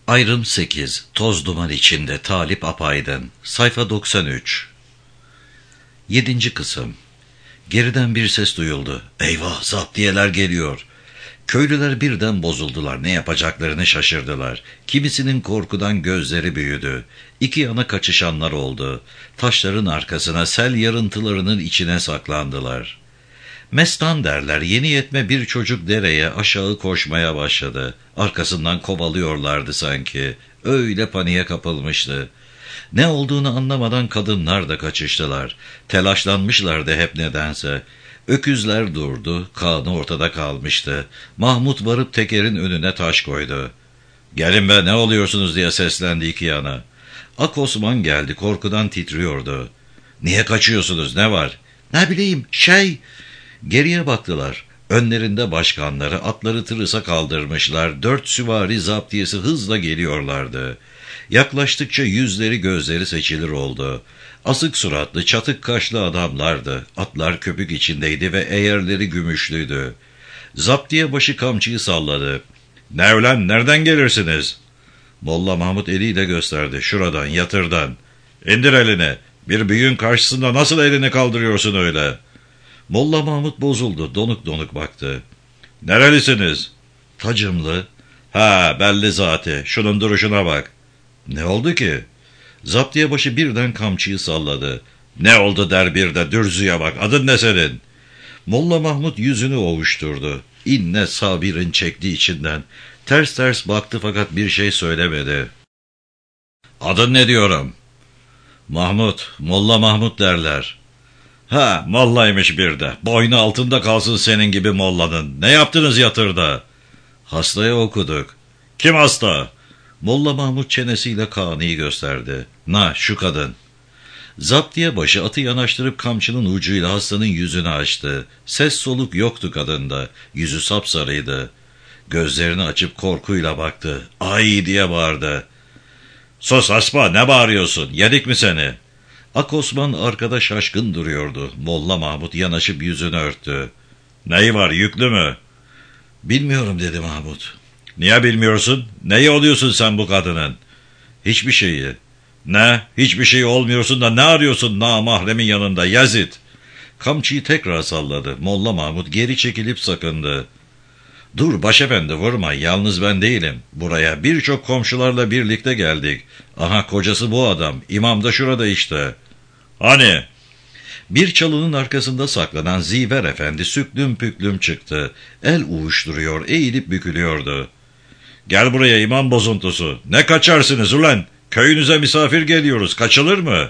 Ayrım 8. Toz duman içinde Talip Apaydın. Sayfa 93. 7. kısım. Geriden bir ses duyuldu. Eyvah, zaptiyeler geliyor. Köylüler birden bozuldular. Ne yapacaklarını şaşırdılar. Kimisinin korkudan gözleri büyüdü. İki yana kaçışanlar oldu. Taşların arkasına, sel yarıntılarının içine saklandılar. Mestan derler, yeni yetme bir çocuk dereye aşağı koşmaya başladı. Arkasından kovalıyorlardı sanki. Öyle paniğe kapılmıştı. Ne olduğunu anlamadan kadınlar da kaçıştılar. Telaşlanmışlardı hep nedense. Öküzler durdu, kanı ortada kalmıştı. Mahmut varıp tekerin önüne taş koydu. "Gelin be, ne oluyorsunuz?" diye seslendi iki yana. Ak Osman geldi, korkudan titriyordu. "Niye kaçıyorsunuz, ne var?" "Ne bileyim, Geriye baktılar. Önlerinde başkanları, atları tırısa kaldırmışlar. 4 süvari zaptiyesi hızla geliyorlardı. Yaklaştıkça yüzleri gözleri seçilir oldu. Asık suratlı, çatık kaşlı adamlardı. Atlar köpük içindeydi ve eğerleri gümüşlüydü. Zaptiye başı kamçıyı salladı. "Ne ulan, nereden gelirsiniz?" Molla Mahmut eliyle gösterdi. "Şuradan, yatırdan." "İndir elini. Bir büyüğün karşısında nasıl elini kaldırıyorsun öyle?" Molla Mahmut bozuldu, donuk donuk baktı. "Nerelisiniz?" "Tacımlı." "Ha, belli zati. Şunun duruşuna bak." "Ne oldu ki?" Zaptiyebaşı birden kamçıyı salladı. "Ne oldu der bir de, dürzüye bak. Adın ne senin?" Molla Mahmut yüzünü ovuşturdu. İnne sabirin çekti içinden. Ters ters baktı fakat bir şey söylemedi. "Adın ne diyorum?" "Mahmut, Molla Mahmut derler." "Ha, mollaymış bir de. Boynu altında kalsın senin gibi mollanın. Ne yaptınız yatırda?" "Hastaya okuduk." "Kim hasta?" Molla Mahmut çenesiyle Kanı'yı gösterdi. Şu kadın." Zaptiye başı atı yanaştırıp kamçının ucuyla hastanın yüzünü açtı. Ses soluk yoktu kadında. Yüzü sapsarıydı. Gözlerini açıp korkuyla baktı. "Ay!" diye bağırdı. "Sus aspa, ne bağırıyorsun? Yedik mi seni?" Ak Osman arkada şaşkın duruyordu. Molla Mahmut yanaşıp yüzünü örttü. "Neyi var, yüklü mü?" "Bilmiyorum," dedi Mahmut. "Niye bilmiyorsun? Neyi oluyorsun sen bu kadının?" "Hiçbir şeyi." "Ne? Hiçbir şey olmuyorsun da ne arıyorsun namahremin yanında Yazid?" Kamçıyı tekrar salladı. Molla Mahmut geri çekilip sakındı. "Dur başefendi, vurma, yalnız ben değilim. Buraya birçok komşularla birlikte geldik. Aha, kocası bu adam, imam da şurada işte." "Hani?" Bir çalının arkasında saklanan Ziver Efendi süklüm püklüm çıktı. El uyuşturuyor, eğilip bükülüyordu. "Gel buraya imam bozuntusu. Ne kaçarsınız ulan? Köyünüze misafir geliyoruz, kaçılır mı?"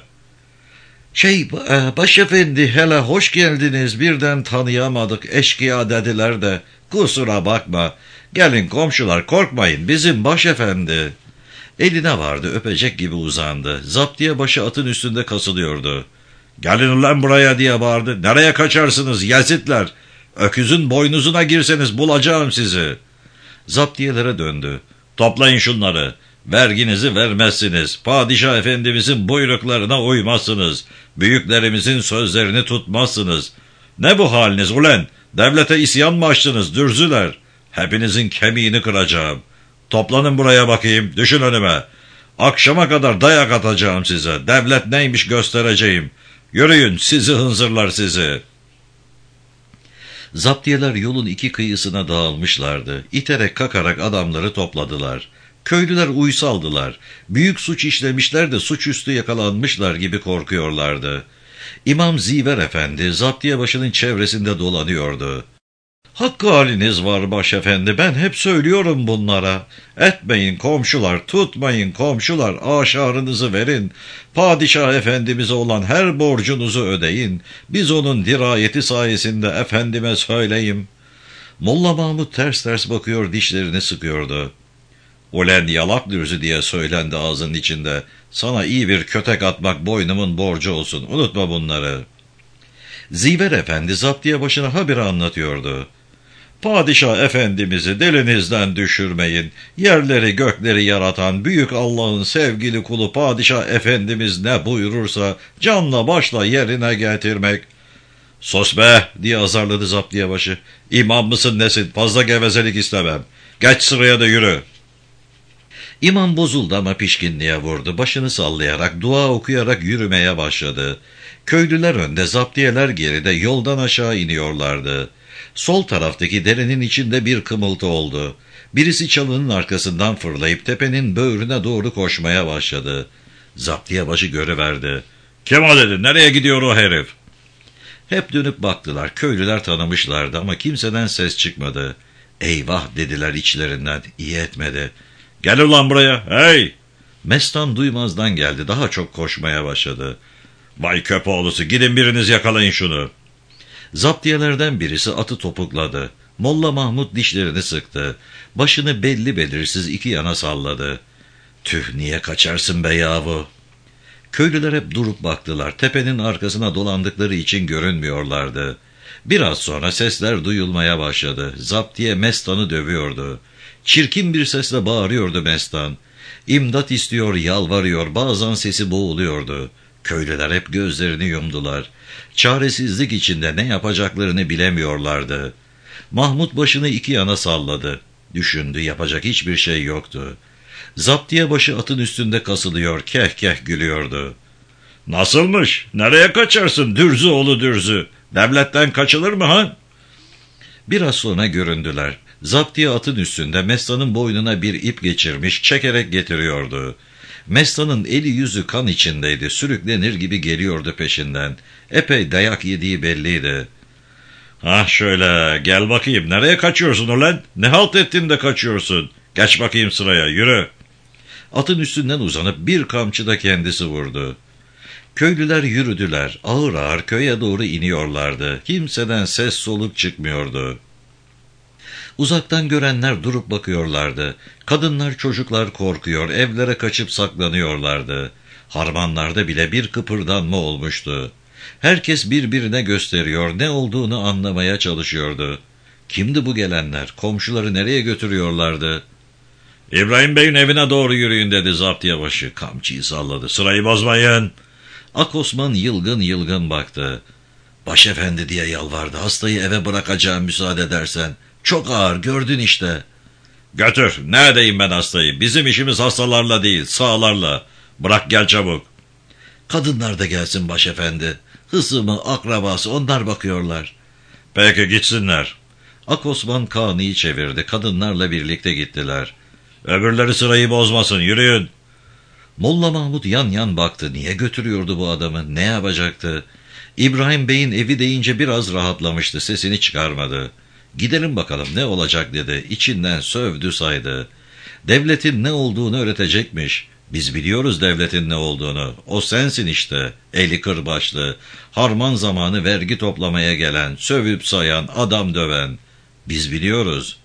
"Başefendi, hele hoş geldiniz, birden tanıyamadık, eşkıya dediler de, kusura bakma. Gelin komşular, korkmayın, bizim başefendi." Eline vardı, öpecek gibi uzandı. Zaptiye başı atın üstünde kasılıyordu. "Gelin ulan buraya!" diye bağırdı. "Nereye kaçarsınız Yazidler? Öküzün boynuzuna girseniz bulacağım sizi." Zaptiyelere döndü. "Toplayın şunları. Verginizi vermezsiniz. Padişah efendimizin buyruklarına uymazsınız. Büyüklerimizin sözlerini tutmazsınız. Ne bu haliniz ulan? Devlete isyan mı açtınız dürzüler? Hepinizin kemiğini kıracağım. Toplanın buraya bakayım, düşün önüme. Akşama kadar dayak atacağım size. Devlet neymiş göstereceğim. Yürüyün sizi hınzırlar sizi." Zaptiyeler yolun iki kıyısına dağılmışlardı. İterek kakarak adamları topladılar. Köylüler uysaldılar. Büyük suç işlemişler de suçüstü yakalanmışlar gibi korkuyorlardı. İmam Ziver Efendi zaptiye başının çevresinde dolanıyordu. "Hakkı haliniz var başefendi, ben hep söylüyorum bunlara. Etmeyin komşular, tutmayın komşular, aşarınızı verin. Padişah efendimize olan her borcunuzu ödeyin. Biz onun dirayeti sayesinde efendime söyleyeyim." Molla Mahmut ters ters bakıyor, dişlerini sıkıyordu. "Ulen yalak dürzü!" diye söylendi ağzının içinde. "Sana iyi bir kötek atmak boynumun borcu olsun, unutma bunları." Ziver Efendi zaptiye başına habire anlatıyordu. "Padişah efendimizi dilinizden düşürmeyin. Yerleri gökleri yaratan büyük Allah'ın sevgili kulu Padişah efendimiz ne buyurursa canla başla yerine getirmek." "Sus be!" diye azarladı zaptiyebaşı. "İmam mısın nesin? Fazla gevezelik istemem. Geç sıraya da yürü." İmam bozuldu ama pişkinliğe vurdu. Başını sallayarak, dua okuyarak yürümeye başladı. Köylüler önde, zaptiyeler geride, yoldan aşağı iniyorlardı. Sol taraftaki derenin içinde bir kımıltı oldu. Birisi çalının arkasından fırlayıp tepenin böğrüne doğru koşmaya başladı. Zaptiyebaşı görüverdi. "Kim o?" dedi. "Nereye gidiyor o herif?" Hep dönüp baktılar. Köylüler tanımışlardı ama kimseden ses çıkmadı. "Eyvah!" dediler içlerinden. İyi etmedi. "Gel ulan buraya, hey!" Mestan duymazdan geldi. Daha çok koşmaya başladı. "Vay köpoğlusu, gidin biriniz yakalayın şunu." Zaptiyelerden birisi atı topukladı. Molla Mahmud dişlerini sıktı. Başını belli belirsiz iki yana salladı. "Tüh, niye kaçarsın be yahu?" Köylüler hep durup baktılar. Tepenin arkasına dolandıkları için görünmüyorlardı. Biraz sonra sesler duyulmaya başladı. Zaptiye Mestan'ı dövüyordu. Çirkin bir sesle bağırıyordu Mestan. İmdat istiyor, yalvarıyor, bazen sesi boğuluyordu. Köylüler hep gözlerini yumdular. Çaresizlik içinde ne yapacaklarını bilemiyorlardı. Mahmud başını iki yana salladı. Düşündü, yapacak hiçbir şey yoktu. Zaptiyebaşı atın üstünde kasılıyor, keh keh gülüyordu. "Nasılmış? Nereye kaçarsın dürzü oğlu dürzü? Devletten kaçılır mı ha?" Biraz sonra göründüler. Zaptiye atın üstünde Mestan'ın boynuna bir ip geçirmiş, çekerek getiriyordu. Mestan'ın eli yüzü kan içindeydi, sürüklenir gibi geliyordu peşinden. Epey dayak yediği belliydi. "Ah şöyle, gel bakayım, nereye kaçıyorsun ulan? Ne halt ettin de kaçıyorsun? Geç bakayım sıraya, yürü." Atın üstünden uzanıp bir kamçı da kendisi vurdu. Köylüler yürüdüler, ağır ağır köye doğru iniyorlardı. Kimseden ses soluk çıkmıyordu. Uzaktan görenler durup bakıyorlardı. Kadınlar, çocuklar korkuyor, evlere kaçıp saklanıyorlardı. Harmanlarda bile bir kıpırdanma olmuştu. Herkes birbirine gösteriyor, ne olduğunu anlamaya çalışıyordu. Kimdi bu gelenler? Komşuları nereye götürüyorlardı? "İbrahim Bey'in evine doğru yürüyün," dedi zaptiyebaşı. Kamçıyı salladı. "Sırayı bozmayın." Akosman yılgın yılgın baktı. "Başefendi," diye yalvardı. "Hastayı eve bırakacağım, müsaade edersen. Çok ağır, gördün işte." "Götür, ne edeyim ben hastayı? Bizim işimiz hastalarla değil, sağlarla. Bırak gel çabuk." "Kadınlar da gelsin başefendi. Hısımı, akrabası, onlar bakıyorlar." "Peki gitsinler." Akosman kağnıyı çevirdi. Kadınlarla birlikte gittiler. "Öbürleri sırayı bozmasın, yürüyün." Molla Mahmud yan yan baktı. Niye götürüyordu bu adamı? Ne yapacaktı? İbrahim Bey'in evi deyince biraz rahatlamıştı. Sesini çıkarmadı. "Gidelim bakalım ne olacak," dedi. İçinden sövdü saydı. Devletin ne olduğunu öğretecekmiş. "Biz biliyoruz devletin ne olduğunu. O sensin işte. Eli kırbaçlı. Harman zamanı vergi toplamaya gelen, sövüp sayan, adam döven. Biz biliyoruz."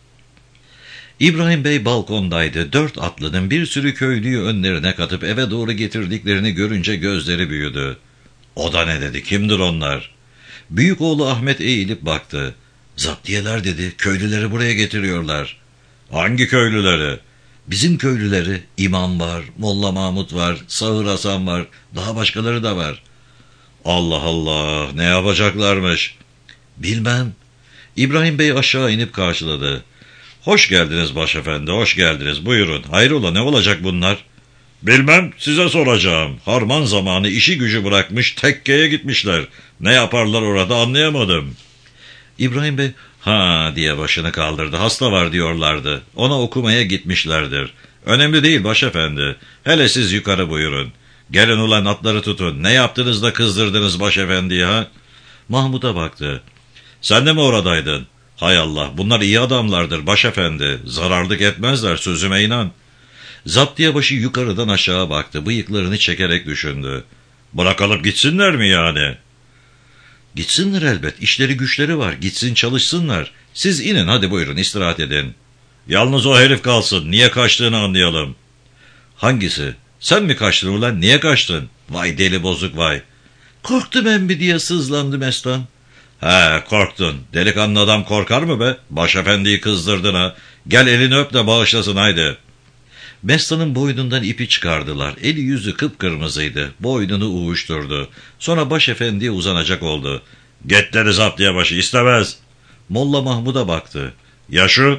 İbrahim Bey balkondaydı. 4 atlının bir sürü köylüyü önlerine katıp eve doğru getirdiklerini görünce gözleri büyüdü. "O da ne?" dedi. "Kimdir onlar?" Büyük oğlu Ahmet eğilip baktı. "Zaptiyeler," dedi. "Köylüleri buraya getiriyorlar." "Hangi köylüleri?" "Bizim köylüleri. İmam var, Molla Mahmud var, Sağır Hasan var, daha başkaları da var." "Allah Allah, ne yapacaklarmış?" "Bilmem." İbrahim Bey aşağı inip karşıladı. "Hoş geldiniz başefendi, hoş geldiniz. Buyurun. Hayrola, ne olacak bunlar?" "Bilmem, size soracağım. Harman zamanı işi gücü bırakmış, tekkeye gitmişler. Ne yaparlar orada anlayamadım." İbrahim Bey, "Ha," diye başını kaldırdı. "Hasta var diyorlardı. Ona okumaya gitmişlerdir. Önemli değil başefendi. Hele siz yukarı buyurun. Gelin ulan atları tutun. Ne yaptınız da kızdırdınız başefendiyi ha?" Mahmud'a baktı. "Sen de mi oradaydın?" "Hay Allah, bunlar iyi adamlardır başefendi. Zararlık etmezler, sözüme inan." Zaptiyebaşı yukarıdan aşağı baktı. Bıyıklarını çekerek düşündü. "Bırakalım gitsinler mi yani?" "Gitsinler elbet. İşleri güçleri var. Gitsin çalışsınlar. Siz inin, hadi buyurun istirahat edin." "Yalnız o herif kalsın. Niye kaçtığını anlayalım." "Hangisi? Sen mi kaçtın ulan? Niye kaçtın?" "Vay deli bozuk vay." "Korktum emmi," diye sızlandı Mestan. "He, korktun. Delikanlı adam korkar mı be? Başefendiyi kızdırdın ha. Gel elini öp de bağışlasın haydi." Mestan'ın boynundan ipi çıkardılar. Eli yüzü kıpkırmızıydı. Boynunu uğuşturdu. Sonra başefendiye uzanacak oldu. "Git," dedi zaptiyebaşı, "istemez." Molla Mahmud'a baktı. "Ya şu?"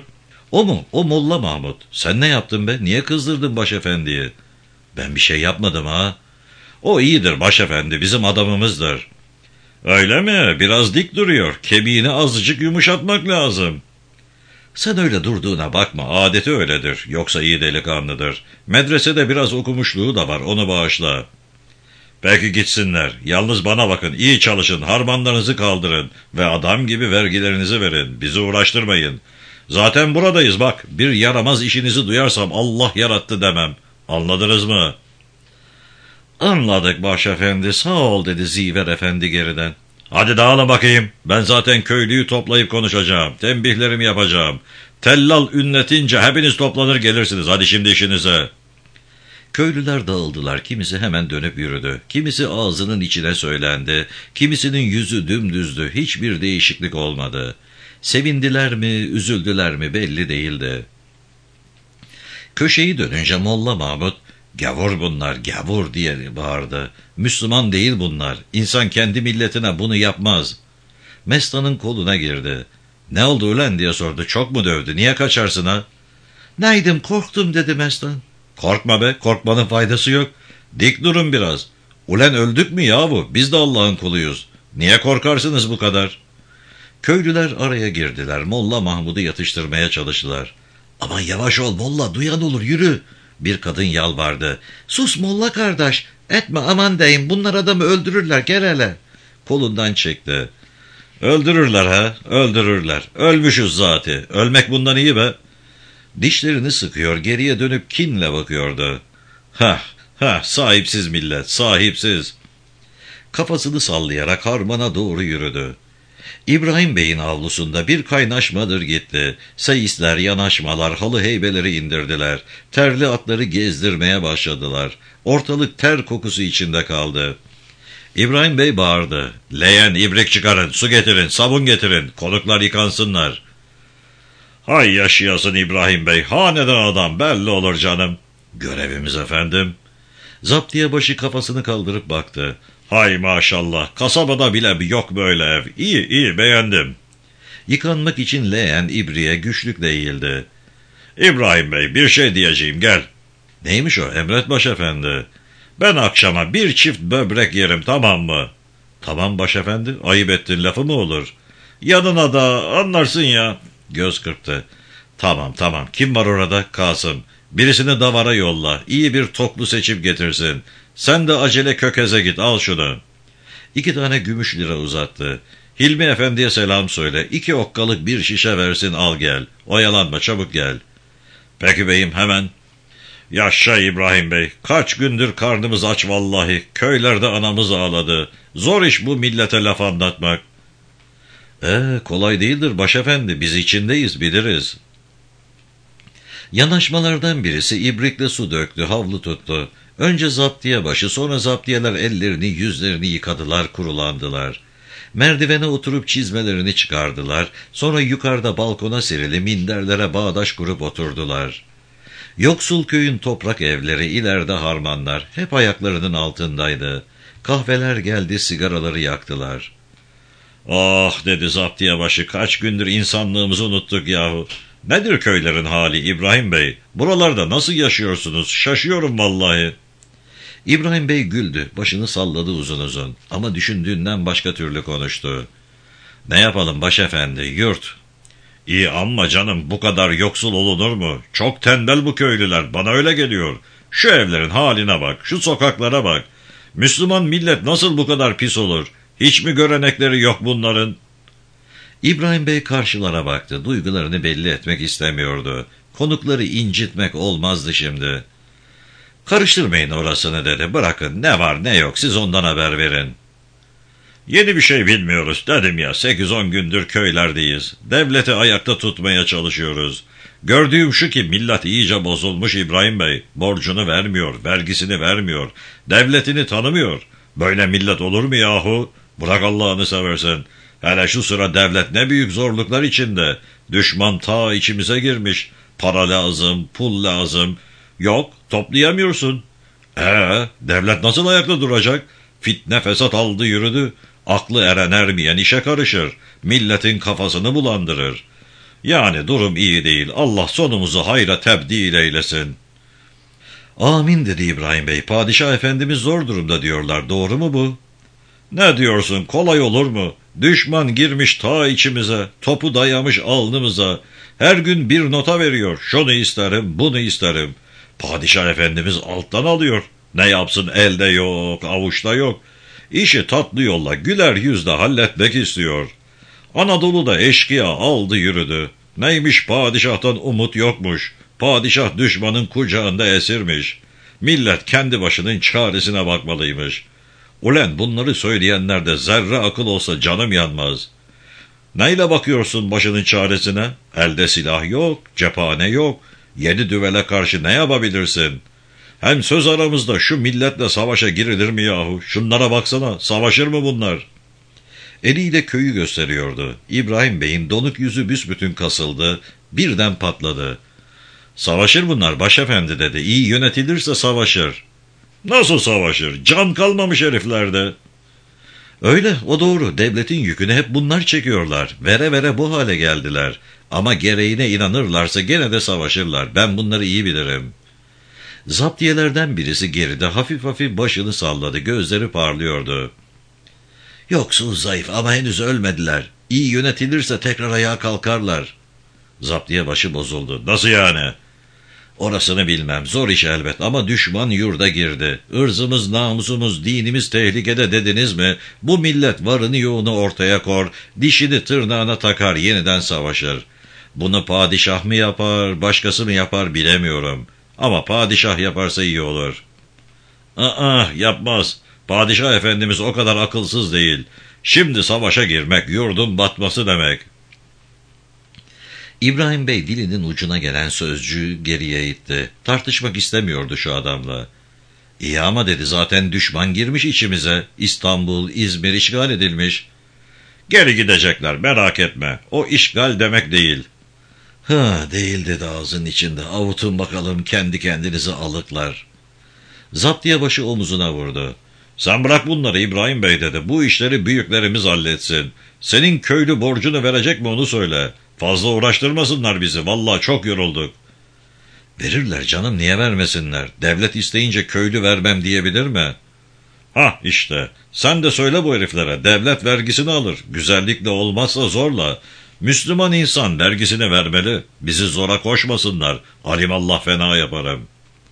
O mu? O Molla Mahmut. Sen ne yaptın be? Niye kızdırdın başefendiyi? Ben bir şey yapmadım ha. O iyidir başefendi, bizim adamımızdır. Öyle mi? Biraz dik duruyor. Kemiğini azıcık yumuşatmak lazım. Sen öyle durduğuna bakma, adeti öyledir. Yoksa iyi delikanlıdır. Medresede biraz okumuşluğu da var, onu bağışla. Peki gitsinler. Yalnız bana bakın, iyi çalışın, harmanlarınızı kaldırın ve adam gibi vergilerinizi verin. Bizi uğraştırmayın. Zaten buradayız bak, bir yaramaz işinizi duyarsam Allah yarattı demem. Anladınız mı? Anladık başefendi, sağ ol dedi Ziver efendi geriden. Hadi dağılın bakayım. Ben zaten köylüyü toplayıp konuşacağım. Tembihlerimi yapacağım. Tellal ünletince hepiniz toplanır gelirsiniz. Hadi şimdi işinize. Köylüler dağıldılar. Kimisi hemen dönüp yürüdü. Kimisi ağzının içine söylendi. Kimisinin yüzü dümdüzdü. Hiçbir değişiklik olmadı. Sevindiler mi, üzüldüler mi belli değildi. Köşeyi dönünce Molla Mahmut, "Gavur bunlar, gavur" diye bağırdı. "Müslüman değil bunlar. İnsan kendi milletine bunu yapmaz." Mestan'ın koluna girdi. "Ne oldu ulan?" diye sordu. "Çok mu dövdü? Niye kaçarsın ha?" "Neydim, korktum" dedi Mestan. "Korkma be, korkmanın faydası yok. Dik durun biraz. Ulan öldük mü yahu? Biz de Allah'ın kuluyuz. Niye korkarsınız bu kadar?" Köylüler araya girdiler. Molla Mahmud'u yatıştırmaya çalıştılar. "Aman yavaş ol Molla, duyan olur, yürü." Bir kadın yalvardı. "Sus Molla kardeş, etme aman deyim, bunlar adamı öldürürler, gel hele." Kolundan çekti. "Öldürürler ha, öldürürler. Ölmüşüz zaten. Ölmek bundan iyi be." Dişlerini sıkıyor, geriye dönüp kinle bakıyordu. Sahipsiz millet, sahipsiz." Kafasını sallayarak harmana doğru yürüdü. İbrahim Bey'in avlusunda bir kaynaşmadır gitti. Seyisler, yanaşmalar, halı heybeleri indirdiler. Terli atları gezdirmeye başladılar. Ortalık ter kokusu içinde kaldı. İbrahim Bey bağırdı. "Leğen, ibrik çıkarın, su getirin, sabun getirin, konuklar yıkansınlar." "Hay yaşayasın İbrahim Bey, hanedan adam, belli olur canım." "Görevimiz efendim." Zaptiyebaşı kafasını kaldırıp baktı. "Hay maşallah, kasabada bile yok böyle ev. İyi iyi, beğendim." Yıkanmak için leğen ibriğe güçlükle eğildi. "İbrahim Bey, bir şey diyeceğim, gel." "Neymiş o, emret başefendi." "Ben akşama bir çift böbrek yerim, tamam mı?" "Tamam başefendi, ayıp ettin, lafı mı olur?" "Yanına da anlarsın ya." Göz kırptı. Tamam, kim var orada?" "Kasım. Birisini davara yolla, iyi bir toklu seçip getirsin. Sen de acele Kökez'e git, al şunu." 2 tane gümüş lira uzattı. "Hilmi Efendi'ye selam söyle, 2 okkalık bir şişe versin, al gel. Oyalanma, çabuk gel." "Peki beyim, hemen." "Yaşa İbrahim Bey, kaç gündür karnımız aç vallahi, köylerde anamız ağladı. Zor iş bu millete laf anlatmak." Kolay değildir başefendi, biz içindeyiz, biliriz." Yanaşmalardan birisi ibrikle su döktü, havlu tuttu. Önce zaptiyebaşı, sonra zaptiyeler ellerini yüzlerini yıkadılar, kurulandılar. Merdivene oturup çizmelerini çıkardılar. Sonra yukarıda balkona serili minderlere bağdaş kurup oturdular. Yoksul köyün toprak evleri, ileride harmanlar, hep ayaklarının altındaydı. Kahveler geldi, sigaraları yaktılar. "Ah" dedi zaptiyebaşı, "kaç gündür insanlığımızı unuttuk yahu. Nedir köylerin hali İbrahim Bey? Buralarda nasıl yaşıyorsunuz? Şaşıyorum vallahi." İbrahim Bey güldü, başını salladı uzun uzun ama düşündüğünden başka türlü konuştu. "Ne yapalım başefendi, yurt." "İyi amma canım, bu kadar yoksul olunur mu? Çok tembel bu köylüler, bana öyle geliyor. Şu evlerin haline bak, şu sokaklara bak. Müslüman millet nasıl bu kadar pis olur? Hiç mi görenekleri yok bunların?" İbrahim Bey karşılara baktı. Duygularını belli etmek istemiyordu. Konukları incitmek olmazdı şimdi. "Karıştırmayın orasını" dedi. "Bırakın, ne var ne yok, siz ondan haber verin." "Yeni bir şey bilmiyoruz dedim ya, 8-10 gündür köylerdeyiz. Devleti ayakta tutmaya çalışıyoruz. Gördüğüm şu ki millet iyice bozulmuş İbrahim Bey. Borcunu vermiyor, vergisini vermiyor, devletini tanımıyor. Böyle millet olur mu yahu? Bırak Allah'ını seversen. Hele şu sıra devlet ne büyük zorluklar içinde. Düşman ta içimize girmiş. Para lazım, pul lazım. Yok, toplayamıyorsun. Devlet nasıl ayakta duracak? Fitne fesat aldı yürüdü. Aklı eren ermeyen işe karışır. Milletin kafasını bulandırır. Yani durum iyi değil. Allah sonumuzu hayra tebdil eylesin. Amin dedi İbrahim Bey. Padişah Efendimiz zor durumda diyorlar. Doğru mu bu? Ne diyorsun, kolay olur mu? Düşman girmiş ta içimize, topu dayamış alnımıza. Her gün bir nota veriyor. Şunu isterim, bunu isterim. Padişah Efendimiz alttan alıyor. Ne yapsın, elde yok, avuçta yok. İşi tatlı yolla, güler yüzle halletmek istiyor. Anadolu'da eşkıya aldı yürüdü. Neymiş, padişahtan umut yokmuş. Padişah düşmanın kucağında esirmiş. Millet kendi başının çaresine bakmalıymış. Ulen bunları söyleyenlerde zerre akıl olsa canım yanmaz. Neyle bakıyorsun başının çaresine? Elde silah yok, cephane yok. 7 düvele karşı ne yapabilirsin? Hem söz aramızda şu milletle savaşa girilir mi yahu? Şunlara baksana, savaşır mı bunlar? Eliyle köyü gösteriyordu. İbrahim Bey'in donuk yüzü büsbütün kasıldı, birden patladı. Savaşır bunlar başefendi dedi. İyi yönetilirse savaşır. Nasıl savaşır? Can kalmamış heriflerde. Öyle, o doğru. Devletin yükünü hep bunlar çekiyorlar. Vere vere bu hale geldiler. Ama gereğine inanırlarsa gene de savaşırlar. Ben bunları iyi bilirim. Zaptiyelerden birisi geride hafif hafif başını salladı. Gözleri parlıyordu. Yoksul zayıf ama henüz ölmediler. İyi yönetilirse tekrar ayağa kalkarlar. Zaptiye başı bozuldu. Nasıl yani? Orasını bilmem. Zor iş elbet ama düşman yurda girdi. Irzımız, namusumuz, dinimiz tehlikede dediniz mi? Bu millet varını yoğunu ortaya kor, dişini tırnağına takar, yeniden savaşır. Bunu padişah mı yapar, başkası mı yapar bilemiyorum. Ama padişah yaparsa iyi olur. Yapmaz. Padişah Efendimiz o kadar akılsız değil. Şimdi savaşa girmek yurdun batması demek. İbrahim Bey dilinin ucuna gelen sözcüğü geriye itti. Tartışmak istemiyordu şu adamla. İyi ama dedi, zaten düşman girmiş içimize. İstanbul, İzmir işgal edilmiş. Geri gidecekler, merak etme. O işgal demek değil. Değil dedi ağzının içinde. Avutun bakalım, kendi kendinizi alıklar. Zaptiye başı omuzuna vurdu. Sen bırak bunları İbrahim Bey dedi. Bu işleri büyüklerimiz halletsin. Senin köylü borcunu verecek mi onu söyle. Fazla uğraştırmasınlar bizi. Vallahi çok yorulduk. Verirler canım, niye vermesinler? Devlet isteyince köylü vermem diyebilir mi? İşte. Sen de söyle bu heriflere. Devlet vergisini alır. Güzellikle olmazsa zorla. Müslüman insan vergisini vermeli. Bizi zora koşmasınlar. Alimallah fena yaparım.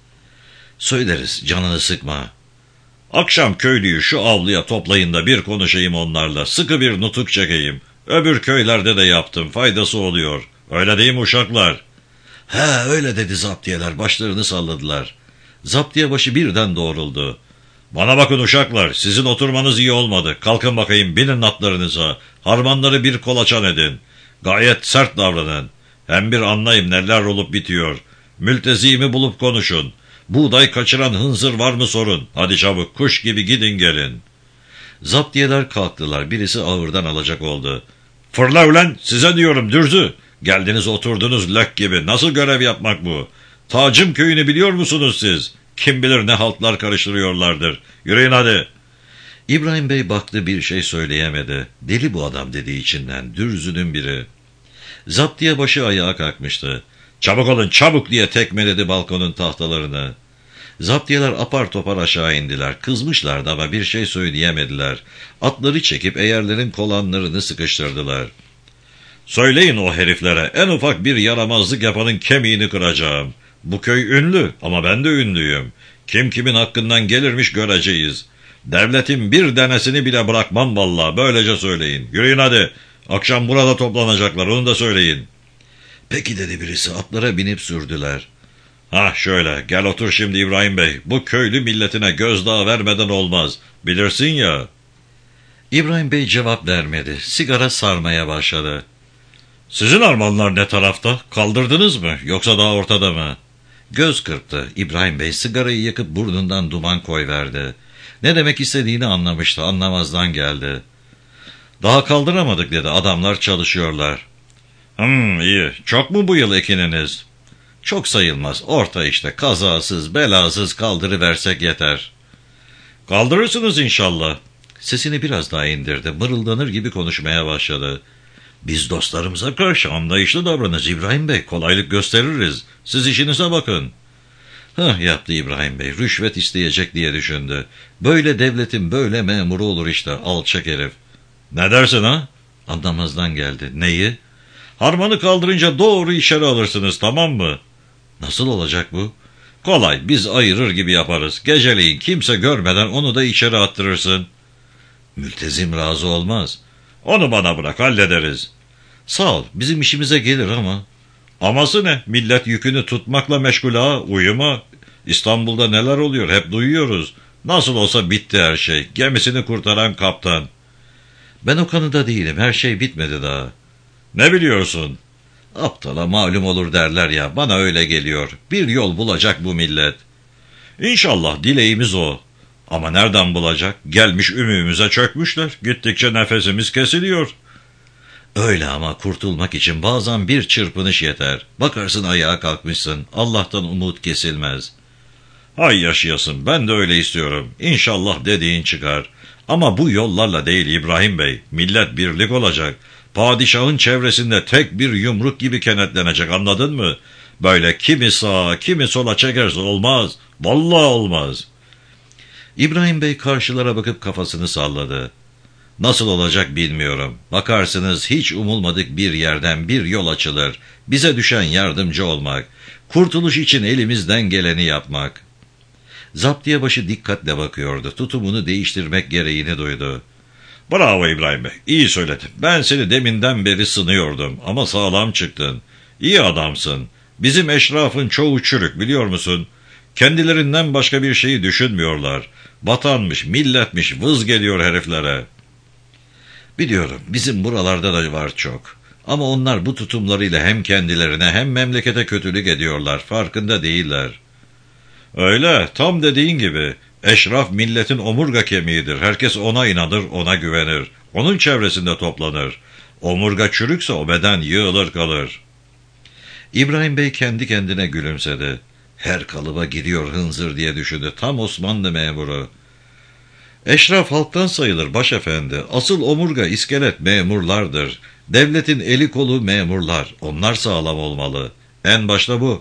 Söyleriz, canını sıkma. Akşam köylüyü şu avluya toplayın da bir konuşayım onlarla. Sıkı bir nutuk çekeyim. Öbür köylerde de yaptım. Faydası oluyor. Öyle değil mi uşaklar? Öyle dedi zaptiyeler. Başlarını salladılar. Zaptiye başı birden doğruldu. Bana bakın uşaklar. Sizin oturmanız iyi olmadı. Kalkın bakayım, binin atlarınıza. Harmanları bir kolaçan edin. Gayet sert davranın. Hem bir anlayayım neler olup bitiyor. Mültezimi bulup konuşun. Buğday kaçıran hınzır var mı sorun. Hadi çabuk, kuş gibi gidin gelin. Zaptiyeler kalktılar. Birisi ağırdan alacak oldu. Fırla ulan, size diyorum dürzü. Geldiniz oturdunuz lök gibi. Nasıl görev yapmak bu? Tacım köyünü biliyor musunuz siz? Kim bilir ne haltlar karıştırıyorlardır. Yürüyün hadi. İbrahim Bey baktı, bir şey söyleyemedi. Deli bu adam dedi içinden. Dürzünün biri. Zaptiye başı ayağa kalkmıştı. Çabuk olun çabuk diye tekmeledi balkonun tahtalarını. Zaptiyeler apar topar aşağı indiler. Kızmışlardı ama bir şey söyleyemediler. Atları çekip eğerlerin kolanlarını sıkıştırdılar. Söyleyin o heriflere, en ufak bir yaramazlık yapanın kemiğini kıracağım. Bu köy ünlü ama ben de ünlüyüm. Kim kimin hakkından gelirmiş göreceğiz. Devletin bir denesini bile bırakmam vallahi, böylece söyleyin. Yürüyün hadi. Akşam burada toplanacaklar, onu da söyleyin. Peki dedi birisi, atlara binip sürdüler. Şöyle, gel otur şimdi İbrahim Bey. Bu köylü milletine gözdağı vermeden olmaz. Bilirsin ya. İbrahim Bey cevap vermedi. Sigara sarmaya başladı. Sizin armanlar ne tarafta? Kaldırdınız mı? Yoksa daha ortada mı? Göz kırptı. İbrahim Bey sigarayı yakıp burnundan duman koyverdi. Ne demek istediğini anlamıştı. Anlamazdan geldi. Daha kaldıramadık dedi. Adamlar çalışıyorlar. İyi. Çok mu bu yıl ekininiz? Çok sayılmaz. Orta işte. Kazasız, belasız kaldırıversek yeter. Kaldırırsınız inşallah. Sesini biraz daha indirdi. Mırıldanır gibi konuşmaya başladı. Biz dostlarımıza karşı anlayışlı davranırız İbrahim Bey, kolaylık gösteririz. Siz işinize bakın. Yaptı İbrahim Bey, rüşvet isteyecek diye düşündü. Böyle devletin böyle memuru olur işte, alçak herif. Ne dersin ha? Anlamazdan geldi. Neyi? Harmanı kaldırınca doğru içeri alırsınız, tamam mı? Nasıl olacak bu? Kolay, biz ayırır gibi yaparız. Geceleyin kimse görmeden onu da içeri attırırsın. Mültezim razı olmaz. Onu bana bırak, hallederiz. Sağ ol, bizim işimize gelir ama. Aması ne? Millet yükünü tutmakla meşgul ha, uyuma. İstanbul'da neler oluyor hep duyuyoruz. Nasıl olsa bitti her şey. Gemisini kurtaran kaptan. Ben o konuda değilim, her şey bitmedi daha. Ne biliyorsun? Aptala malum olur derler ya, bana öyle geliyor. Bir yol bulacak bu millet. İnşallah, dileğimiz o. Ama nereden bulacak? Gelmiş ümüğümüze çökmüşler. Gittikçe nefesimiz kesiliyor. Öyle ama kurtulmak için bazen bir çırpınış yeter. Bakarsın ayağa kalkmışsın. Allah'tan umut kesilmez. Hay yaşayasın, ben de öyle istiyorum. İnşallah dediğin çıkar. Ama bu yollarla değil İbrahim Bey. Millet birlik olacak. Padişahın çevresinde tek bir yumruk gibi kenetlenecek, anladın mı? Böyle kimi sağa kimi sola çekerse olmaz. Vallahi olmaz. İbrahim Bey karşılara bakıp kafasını salladı. Nasıl olacak bilmiyorum. Bakarsınız hiç umulmadık bir yerden bir yol açılır. Bize düşen yardımcı olmak. Kurtuluş için elimizden geleni yapmak. Zaptiyebaşı dikkatle bakıyordu. Tutumunu değiştirmek gereğini duydu. Bravo İbrahim Bey, iyi söyledin. Ben seni deminden beri sınıyordum ama sağlam çıktın. İyi adamsın. Bizim eşrafın çoğu çürük, biliyor musun? Kendilerinden başka bir şeyi düşünmüyorlar. Vatanmış, milletmiş, vız geliyor heriflere. Biliyorum, bizim buralarda da var çok. Ama onlar bu tutumlarıyla hem kendilerine hem memlekete kötülük ediyorlar, farkında değiller. Öyle, tam dediğin gibi. Eşraf milletin omurga kemiğidir. Herkes ona inanır, ona güvenir. Onun çevresinde toplanır. Omurga çürükse o beden yığılır kalır. İbrahim Bey kendi kendine gülümsedi. Her kalıba giriyor hınzır diye düşündü. Tam Osmanlı memuru. Eşraf halktan sayılır başefendi. Asıl omurga iskelet memurlardır. Devletin eli kolu memurlar. Onlar sağlam olmalı. En başta bu.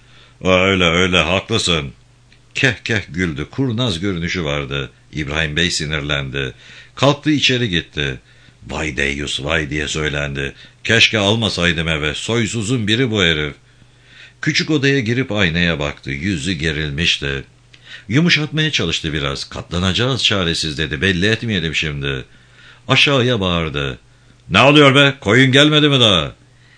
Öyle haklısın. Keh keh güldü. Kurnaz görünüşü vardı. İbrahim Bey sinirlendi. Kalktı içeri gitti. Vay deyyus vay diye söylendi. Keşke almasaydım eve. Soysuzun biri bu herif. Küçük odaya girip aynaya baktı. Yüzü gerilmişti. Yumuşatmaya çalıştı biraz. Katlanacağız çaresiz dedi. Belli etmeyelim şimdi. Aşağıya bağırdı. Ne oluyor be? Koyun gelmedi mi daha?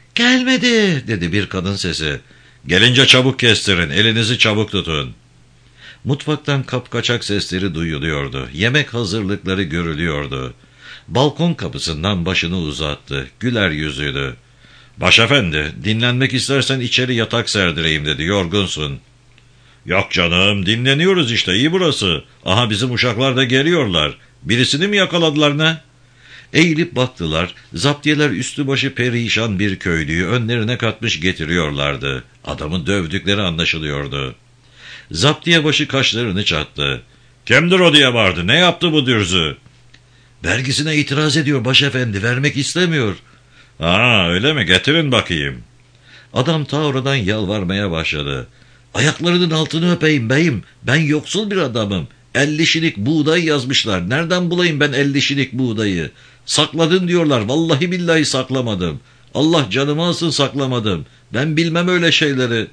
Gelmedi dedi bir kadın sesi. Gelince çabuk kestirin. Elinizi çabuk tutun. Mutfaktan kapkaçak sesleri duyuluyordu. Yemek hazırlıkları görülüyordu. Balkon kapısından başını uzattı. Güler yüzlüydü. Başefendi, dinlenmek istersen içeri yatak serdireyim dedi. Yorgunsun. Yok canım, dinleniyoruz işte, iyi burası. Aha bizim uşaklar da geliyorlar. Birisini mi yakaladılar ne? Eğilip baktılar. Zaptiyeler üstü başı perişan bir köylüyü önlerine katmış getiriyorlardı. Adamı dövdükleri anlaşılıyordu. Zaptiyebaşı kaşlarını çattı. Kimdir o diye bağırdı. Ne yaptı bu dürzü? Vergisine itiraz ediyor başefendi. Vermek istemiyor. Öyle mi? Getirin bakayım. Adam ta oradan yalvarmaya başladı. Ayaklarının altını öpeyim beyim. Ben yoksul bir adamım. 50 şinik buğday yazmışlar. Nereden bulayım ben 50 şinik buğdayı? Sakladın diyorlar. Vallahi billahi saklamadım. Allah canımı alsın saklamadım. Ben bilmem öyle şeyleri.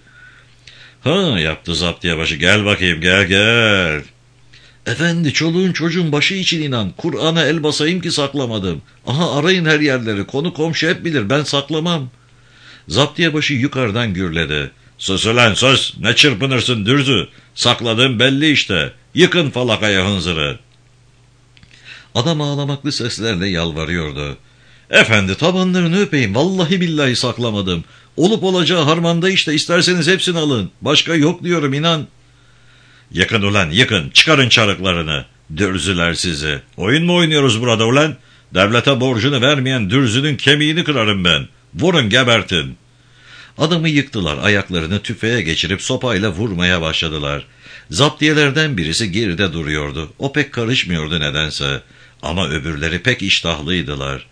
Yaptı zaptiyebaşı. Gel bakayım, gel. Efendi çoluğun çocuğun başı için inan. Kur'an'a el basayım ki saklamadım. Aha arayın her yerleri. Konu komşu hep bilir. Ben saklamam. Zaptiyebaşı yukarıdan gürledi. Sus ulan sus. Ne çırpınırsın dürzü. Sakladığın belli işte. Yıkın falakaya hınzırı. Adam ağlamaklı seslerle yalvarıyordu. Efendi tabanlarını öpeyim. Vallahi billahi saklamadım. Olup olacağı harmanda işte. İsterseniz hepsini alın. Başka yok diyorum inan. Yıkın ulan yıkın. Çıkarın çarıklarını. Dürzüler sizi. Oyun mu oynuyoruz burada ulan? Devlete borcunu vermeyen dürzünün kemiğini kırarım ben. Vurun gebertin. Adamı yıktılar. Ayaklarını tüfeğe geçirip sopayla vurmaya başladılar. Zaptiyelerden birisi geride duruyordu. O pek karışmıyordu nedense. Ama öbürleri pek iştahlıydılar.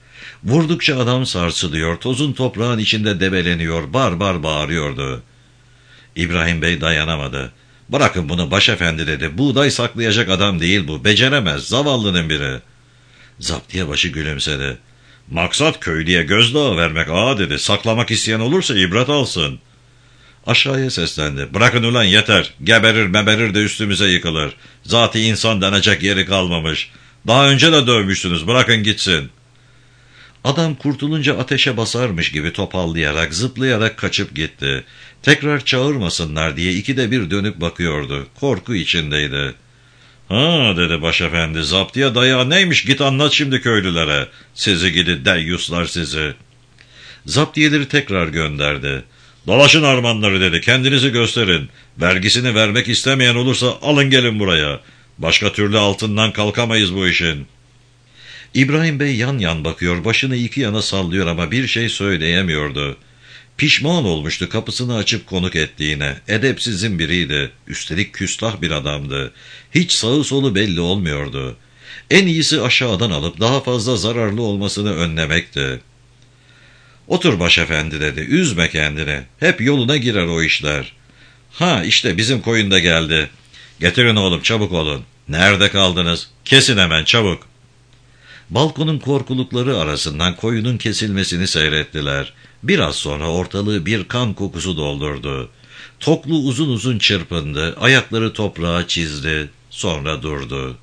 Vurdukça adam sarsılıyor, tozun toprağın içinde debeleniyor, bar bar bağırıyordu. İbrahim Bey dayanamadı. "Bırakın bunu başefendi," dedi. "Buğday saklayacak adam değil bu, beceremez, zavallının biri." Zaptiyebaşı gülümsedi. "Maksat köylüye gözdağı vermek ağa," dedi. "Saklamak isteyen olursa ibret alsın." Aşağıya seslendi. "Bırakın ulan, yeter. Geberir meberir de üstümüze yıkılır. Zat-ı insan denecek yeri kalmamış. Daha önce de dövmüşsünüz, bırakın gitsin." Adam kurtulunca ateşe basarmış gibi topallayarak, zıplayarak kaçıp gitti. Tekrar çağırmasınlar diye ikide bir dönüp bakıyordu. Korku içindeydi. "Ha," dedi başefendi, "zaptiye dayağı neymiş, git anlat şimdi köylülere. Sizi gidi deyyuslar sizi." Zaptiyeleri tekrar gönderdi. "Dolaşın armanları," dedi, "kendinizi gösterin. Vergisini vermek istemeyen olursa alın gelin buraya. Başka türlü altından kalkamayız bu işin." İbrahim Bey yan yan bakıyor, başını iki yana sallıyor ama bir şey söyleyemiyordu. Pişman olmuştu kapısını açıp konuk ettiğine. Edepsizin biriydi. Üstelik küstah bir adamdı. Hiç sağı solu belli olmuyordu. En iyisi aşağıdan alıp daha fazla zararlı olmasını önlemekti. "Otur başefendi," dedi. "Üzme kendini. Hep yoluna girer o işler." "Ha, işte bizim koyun da geldi. Getirin oğlum, çabuk olun." "Nerede kaldınız? Kesin hemen, çabuk." Balkonun korkulukları arasından koyunun kesilmesini seyrettiler. Biraz sonra ortalığı bir kan kokusu doldurdu. Toklu uzun uzun çırpındı, ayakları toprağa çizdi, sonra durdu.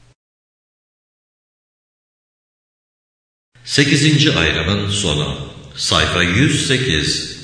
8. ayrımın sonu. Sayfa 108.